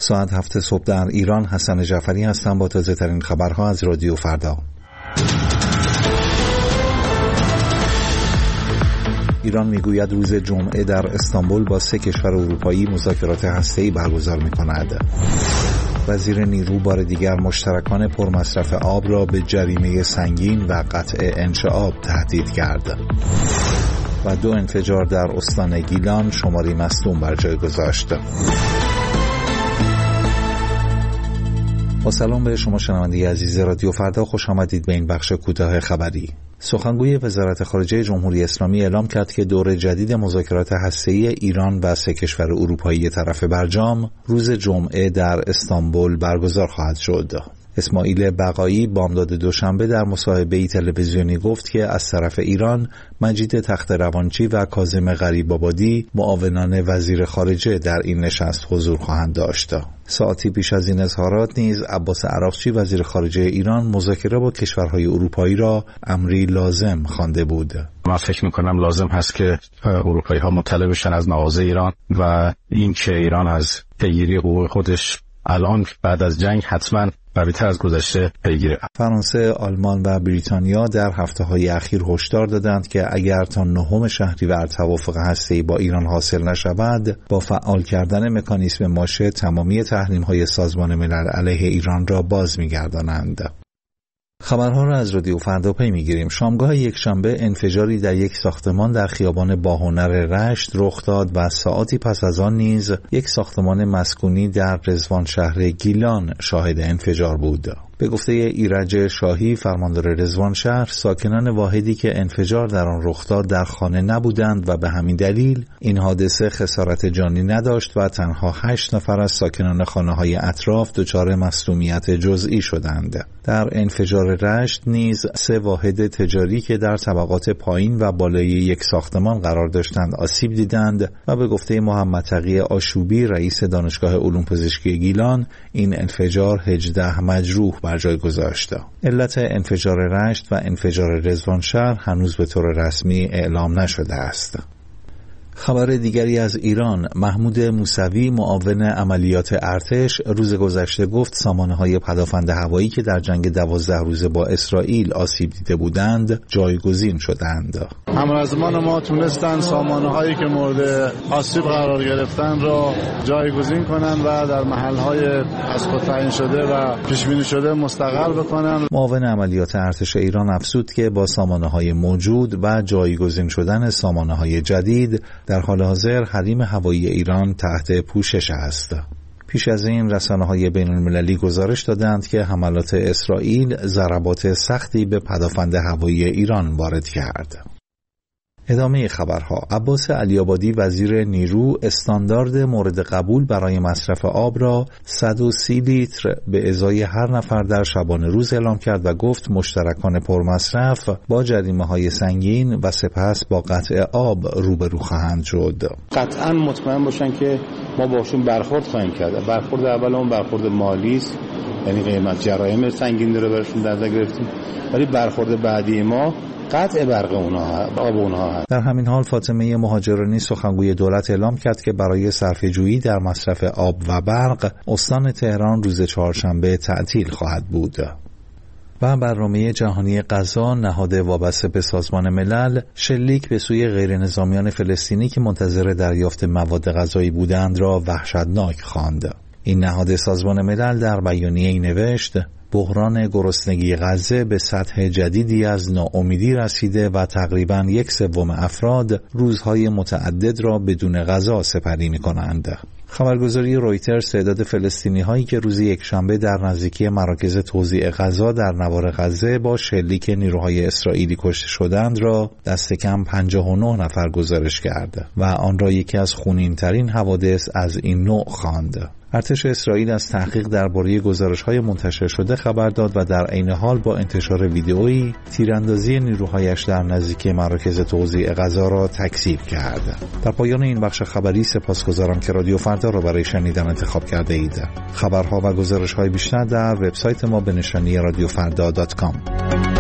ساعت 7 صبح در ایران. حسن جعفری هستم با تازه ترین خبرها از رادیو فردا. ایران میگوید روز جمعه در استانبول با 3 کشور اروپایی مذاکرات هسته‌ای برگزار می‌کند. وزیر نیرو بار دیگر مشترکان پرمصرف آب را به جریمه سنگین و قطع انشعاب تهدید کرد. و 2 انفجار در استان گیلان شماری مصدوم بر جای گذاشت. با سلام به شما شنونده عزیز رادیو فردا، خوش آمدید به این بخش کوتاه خبری. سخنگوی وزارت خارجه جمهوری اسلامی اعلام کرد که دور جدید مذاکرات هسته‌ای ایران و 3 کشور اروپایی طرف برجام روز جمعه در استانبول برگزار خواهد شد. اسماعیل بقایی بامداد دوشنبه در مصاحبه‌ای تلویزیونی گفت که از طرف ایران مجید تخت‌روانچی و کاظم غریب‌آبادی معاونان وزیر خارجه در این نشست حضور خواهند داشت. ساعتی پیش از این اظهارات نیز عباس عراقچی وزیر خارجه ایران مذاکره با کشورهای اروپایی را امری لازم خوانده بود. من فکر می‌کنم لازم هست که اروپایی‌ها مطلع بشن از مواضع ایران و این که ایران از پیگیری حقوق خودش الان بعد از جنگ حتما قوی‌تر از گذشته پیگیره. فرانسه، آلمان و بریتانیا در هفته‌های اخیر هشدار دادند که اگر تا 9 شهریور توافق هسته‌ای با ایران حاصل نشود، با فعال کردن مکانیزم ماشه تمامی تحریم‌های سازمان ملل علیه ایران را باز می‌گردانند. خبرها را از رادیو فردا پی می‌گیریم. شامگاه یکشنبه انفجاری در یک ساختمان در خیابان باهنر رشت رخ داد و ساعتی پس از آن نیز یک ساختمان مسکونی در رضوان شهر گیلان شاهد انفجار بود. به گفته ایرج شاهی فرماندار رضوان شهر، ساکنان واحدی که انفجار در آن رخ داد در خانه نبودند و به همین دلیل این حادثه خسارت جانی نداشت و تنها 8 نفر از ساکنان خانه‌های اطراف دچار مصدومیت جزئی شدند. در انفجار رشت نیز 3 واحد تجاری که در طبقات پایین و بالای یک ساختمان قرار داشتند آسیب دیدند و به گفته محمد تقی آشوبی رئیس دانشگاه علوم پزشکی گیلان، این انفجار 18 مجروح بر جای گذاشت. علت انفجار رشت و انفجار رضوان شهر هنوز به طور رسمی اعلام نشده است. خبر دیگری از ایران، محمود موسوی معاون عملیات ارتش روز گذشته گفت سامانه‌های پدافند هوایی که در جنگ 12 روزه با اسرائیل آسیب دیده بودند جایگزین شدند. همرزمان ما تونستن سامانه‌هایی که مورد آسیب قرار گرفتن را جایگزین کنند و در محل‌های از خود تعیین شده و پیش بینی شده مستقر بکنند. معاون عملیات ارتش ایران افزود که با سامانه‌های موجود و جایگزین شدن سامانه‌های جدید در حال حاضر حریم هوایی ایران تحت پوشش است. پیش از این رسانه‌های بین‌المللی گزارش دادند که حملات اسرائیل ضربات سختی به پدافند هوایی ایران وارد کرد. ادامه خبرها. عباس علی‌آبادی وزیر نیرو استاندارد مورد قبول برای مصرف آب را 130 لیتر به ازای هر نفر در شبانه روز اعلام کرد و گفت مشترکان پرمصرف با جریمه‌های سنگین و سپس با قطع آب روبرو خواهند شد. قطعاً مطمئن باشن که ما باشون برخورد خواهیم کرد. برخورد اولمون برخورد مالی است، یعنی قیمت جرایم سنگین رو براشون در نظر گرفتیم، ولی برخورد بعدی ما قطع برق آب اونها هست. در همین حال فاطمه مهاجرانی سخنگوی دولت اعلام کرد که برای صرفه‌جویی در مصرف آب و برق استان تهران روز چهارشنبه تعطیل خواهد بود. و برنامه جهانی غذا نهاد وابسته به سازمان ملل شلیک به سوی غیرنظامیان فلسطینی که منتظر دریافت مواد غذایی بودند را وحشتناک خواند. این نهاد سازمان ملل در بیانیه‌ای نوشت: بحران گرسنگی غزه به سطح جدیدی از ناامیدی رسیده و تقریباً 1/3 افراد روزهای متعدد را بدون غذا سپری می‌کنند. خبرگزاری رویترز تعداد فلسطینی‌هایی که روز یکشنبه در نزدیکی مراکز توزیع غذا در نوار غزه با شلیک نیروهای اسرائیلی کشته شدند را دست کم 59 نفر گزارش کرد و آن را یکی از خونین‌ترین حوادث از این نوع خواند. ارتش اسرائیل از تحقیق درباره گزارش‌های منتشر شده خبر داد و در عین حال با انتشار ویدئویی تیراندازی نیروهایش در نزدیکی مراکز توزیع غذا را تکذیب کرد. در پایان این بخش خبری سپاسگزارم که رادیو فردا را برای شنیدن انتخاب کرده اید. خبرها و گزارش‌های بیشتر در وبسایت ما به نشانی radiofrda.com.